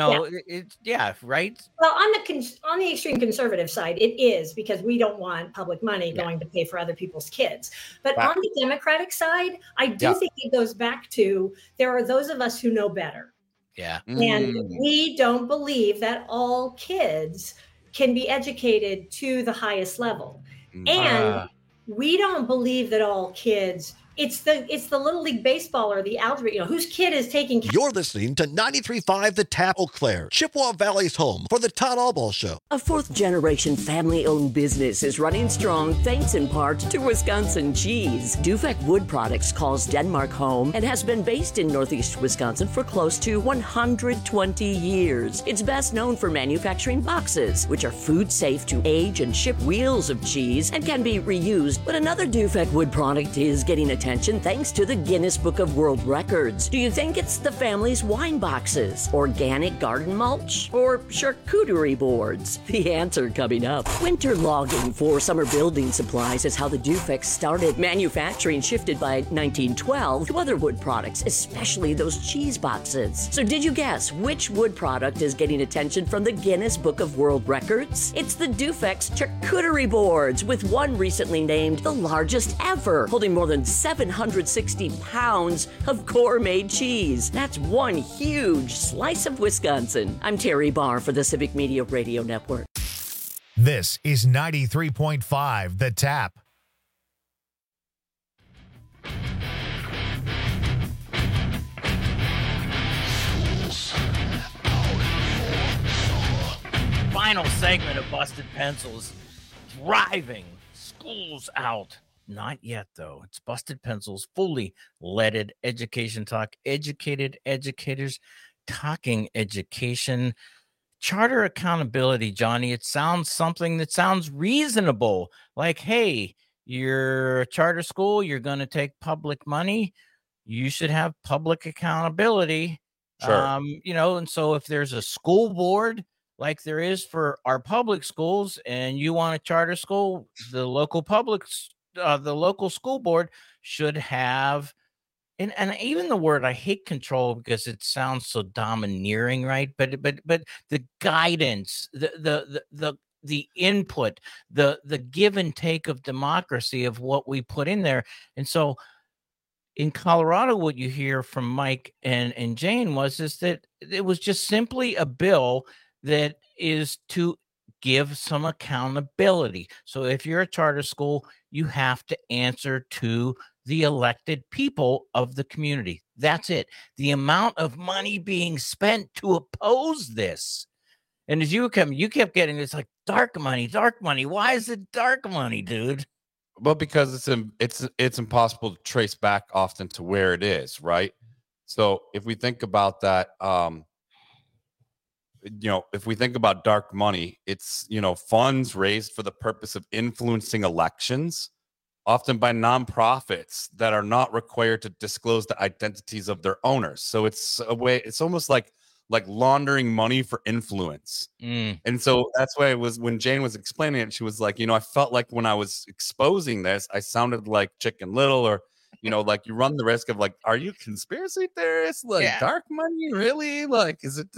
right? Well, on the extreme conservative side, it is, because we don't want public money going to pay for other people's kids. But on the Democratic side, I do think it goes back to, there are those of us who know better. Yeah. And we don't believe that all kids can be educated to the highest level. And we don't believe that all kids It's the Little League Baseball or the algebra, whose kid is taking. You're listening to 93.5 The Tap, Eau Claire, Chippewa Valley's home for the Todd Albaugh Show. A fourth-generation family-owned business is running strong thanks in part to Wisconsin cheese. Dufek Wood Products calls Denmark home and has been based in Northeast Wisconsin for close to 120 years. It's best known for manufacturing boxes, which are food safe to age and ship wheels of cheese and can be reused. But another Dufek Wood product is getting attention thanks to the Guinness Book of World Records. Do you think it's the family's wine boxes, organic garden mulch, or charcuterie boards? The answer coming up. Winter logging for summer building supplies is how the Dufek started. Manufacturing shifted by 1912 to other wood products, especially those cheese boxes. So did you guess which wood product is getting attention from the Guinness Book of World Records? It's the Dufek's charcuterie boards, with one recently named the largest ever, holding more than 760 pounds of gourmet cheese. That's one huge slice of Wisconsin. I'm Terry Barr for the Civic Media Radio Network. This is 93.5 The Tap. Final segment of Busted Pencils. Driving schools out. Not yet, though. It's Busted Pencils, fully leaded education talk. Educated educators talking education. Charter accountability, Johnny. It sounds something that sounds reasonable. Like, hey, you're a charter school. You're going to take public money. You should have public accountability. Sure. And so if there's a school board like there is for our public schools and you want a charter school, the local school board should have, and even the word, I hate control because it sounds so domineering, right? But the guidance, the input, the give and take of democracy of what we put in there. And so in Colorado, what you hear from Mike and Jane is that it was just simply a bill that is to give some accountability. So if you're a charter school, you have to answer to the elected people of the community. That's it. The amount of money being spent to oppose this. And as you kept getting this like dark money. Why is it dark money, dude? Well, because it's impossible to trace back often to where it is, right? So if we think about that, if we think about dark money, it's, funds raised for the purpose of influencing elections, often by nonprofits that are not required to disclose the identities of their owners. So it's almost like laundering money for influence. And so that's why it was, when Jane was explaining it, she was like, I felt like when I was exposing this, I sounded like Chicken Little, or like you run the risk of like, are you conspiracy theorists? Like, yeah. Dark money, really? Like,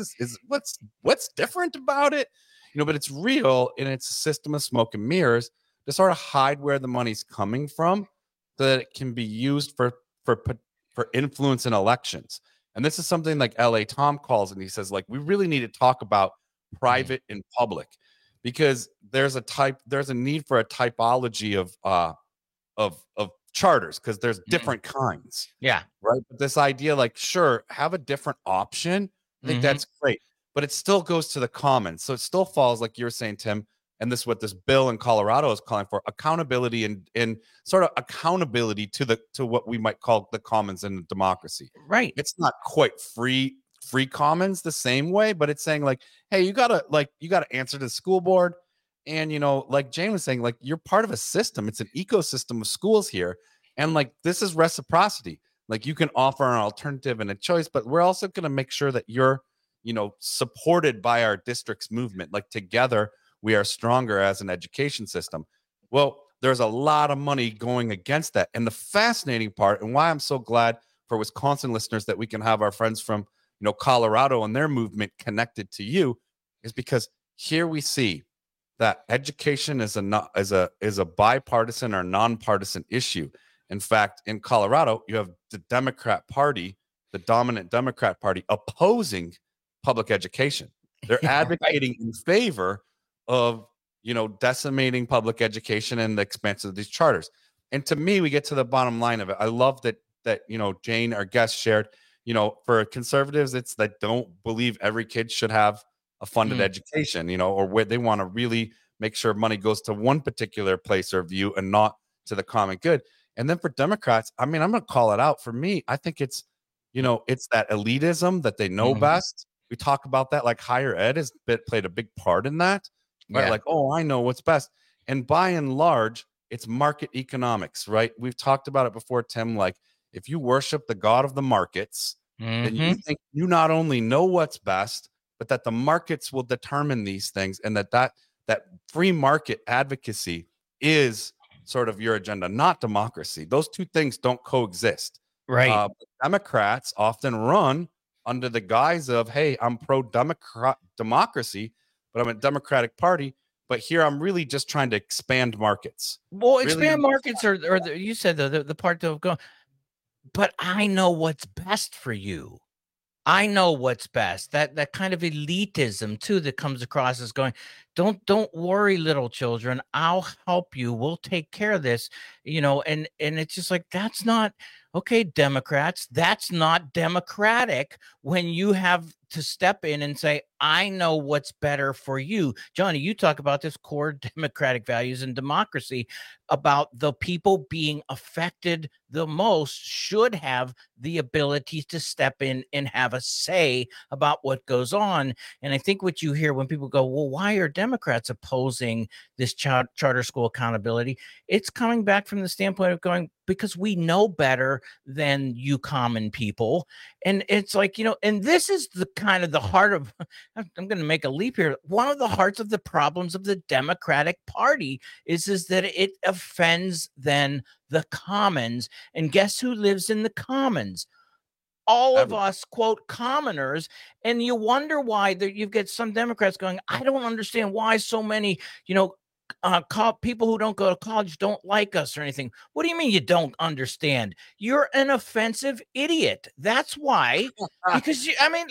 what's different about it? But it's real, and it's a system of smoke and mirrors to sort of hide where the money's coming from, so that it can be used for influence in elections. And this is something like L.A. Tom calls, and he says, like, we really need to talk about private and public, because there's a need for a typology of charters, because there's different kinds. Yeah. Right. But this idea, like, sure, have a different option. I think that's great, but it still goes to the commons. So it still falls, like you were saying, Tim, and this is what this bill in Colorado is calling for: accountability and sort of accountability to what we might call the commons in democracy. Right. It's not quite free commons the same way, but it's saying like, hey, you gotta answer to the school board. And, like Jane was saying, like, you're part of a system. It's an ecosystem of schools here. And like, this is reciprocity. Like, you can offer an alternative and a choice, but we're also going to make sure that you're, supported by our district's movement. Like, together, we are stronger as an education system. Well, there's a lot of money going against that. And the fascinating part, and why I'm so glad for Wisconsin listeners that we can have our friends from, Colorado and their movement connected to you, is because here we see that education is a bipartisan or nonpartisan issue. In fact, in Colorado, you have the Democrat Party, the dominant Democrat Party, opposing public education. They're advocating in favor of, decimating public education and the expansion of these charters. And to me, we get to the bottom line of it. I love that Jane, our guest, shared, for conservatives, it's that don't believe every kid should have a funded education, or where they want to really make sure money goes to one particular place or view and not to the common good. And then for Democrats, I mean, I'm going to call it out. For me, I think it's, it's that elitism that they know best. We talk about that, like higher ed has played a big part in that, right? Yeah. Like, oh, I know what's best. And by and large, it's market economics, right? We've talked about it before, Tim. Like, if you worship the God of the markets, then you think you not only know what's best, but that the markets will determine these things, and that free market advocacy is sort of your agenda, not democracy. Those two things don't coexist. Right. Democrats often run under the guise of, hey, I'm pro-democracy, but I'm a Democratic Party. But here I'm really just trying to expand markets. Well, expand markets, you said the part of going, but I know what's best for you. I know what's best. That kind of elitism too that comes across as going, don't worry, little children. I'll help you. We'll take care of this. And it's just like, that's not okay, Democrats. That's not democratic when you have to step in and say, I know what's better for you. Johnny, you talk about this core democratic values and democracy, about the people being affected the most should have the ability to step in and have a say about what goes on. And I think what you hear when people go, well, why are Democrats opposing this charter school accountability? It's coming back from the standpoint of going, because we know better than you common people. And it's like, and this is the kind of the heart of, I'm going to make a leap here. One of the hearts of the problems of the Democratic Party is that it offends then the commons. And guess who lives in the commons? All of us, quote, commoners. And you wonder why you get some Democrats going, I don't understand why so many, people who don't go to college don't like us or anything. What do you mean you don't understand? You're an offensive idiot. That's why. Because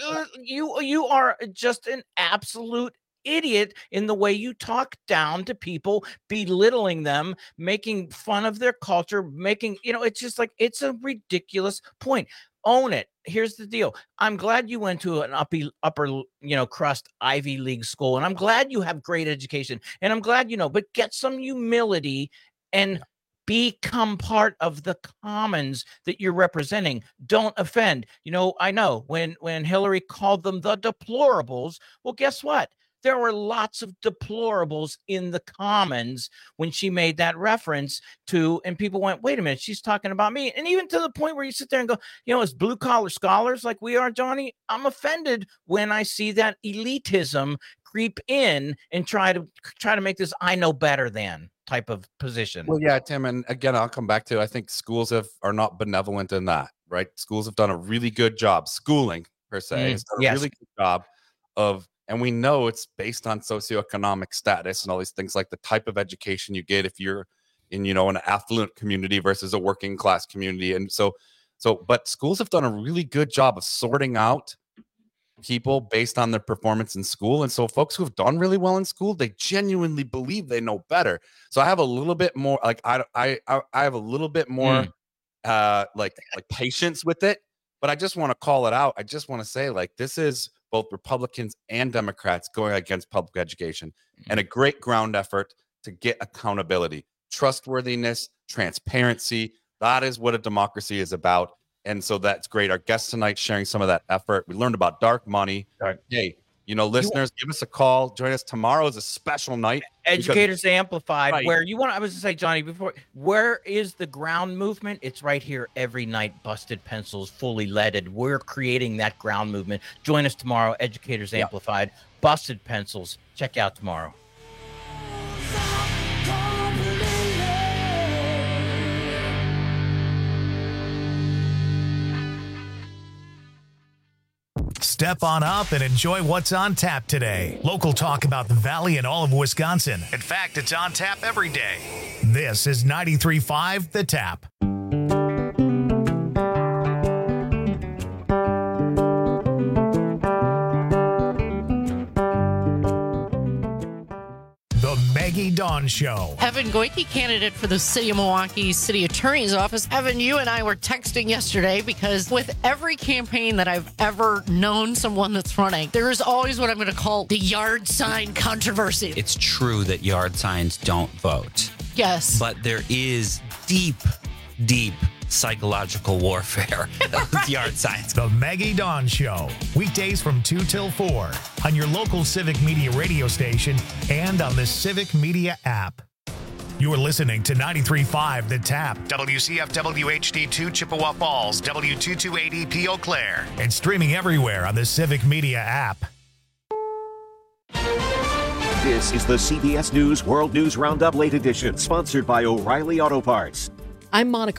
you are just an absolute idiot in the way you talk down to people, belittling them, making fun of their culture, it's just like, it's a ridiculous point. Own it. Here's the deal. I'm glad you went to an upper crust Ivy League school, and I'm glad you have great education, and I'm glad but get some humility and become part of the commons that you're representing. Don't offend. I know when Hillary called them the deplorables, well, guess what? There were lots of deplorables in the commons when she made that reference to, and people went, wait a minute, she's talking about me. And even to the point where you sit there and go, as blue collar scholars like we are, Johnny, I'm offended when I see that elitism creep in and try to make this I know better than type of position. Well, yeah, Tim, and again, I'll come back to, I think schools are not benevolent in that, right? Schools have done a really good job, schooling per se, has done a really good job of, and we know it's based on socioeconomic status and all these things, like the type of education you get if you're in, an affluent community versus a working class community. And but schools have done a really good job of sorting out people based on their performance in school. And so folks who have done really well in school, they genuinely believe they know better. So I have a little bit more, like, I have a little bit more, like patience with it, but I just want to call it out. I just want to say, like, this is both Republicans and Democrats going against public education, and a great ground effort to get accountability, trustworthiness, transparency. That is what a democracy is about. And so that's great. Our guest tonight sharing some of that effort. We learned about dark money. Hey, listeners, give us a call. Join us tomorrow. Is a special night. Educators Amplified, right. Where you want, I was to say, Johnny, before, where is the ground movement? It's right here every night. Busted Pencils, Fully Leaded. We're creating that ground movement. Join us tomorrow. Educators Amplified, Busted Pencils. Check out tomorrow. Step on up and enjoy what's on tap today. Local talk about the Valley and all of Wisconsin. In fact, it's on tap every day. This is 93.5 The Tap. The Maggie Dawn Show. Evan Goike, candidate for the City of Milwaukee City Attorney's Office. Evan, you and I were texting yesterday because with every campaign that I've ever known someone that's running, there is always what I'm going to call the yard sign controversy. It's true that yard signs don't vote. Yes. But there is deep psychological warfare with yard signs. The Maggie Dawn Show. Weekdays from 2 till 4 on your local Civic Media radio station and on the Civic Media app. You're listening to 93.5 The Tap, WCFW HD2 Chippewa Falls, W228EP Eau Claire, and streaming everywhere on the Civic Media app. This is the CBS News World News Roundup Late Edition, sponsored by O'Reilly Auto Parts. I'm Monica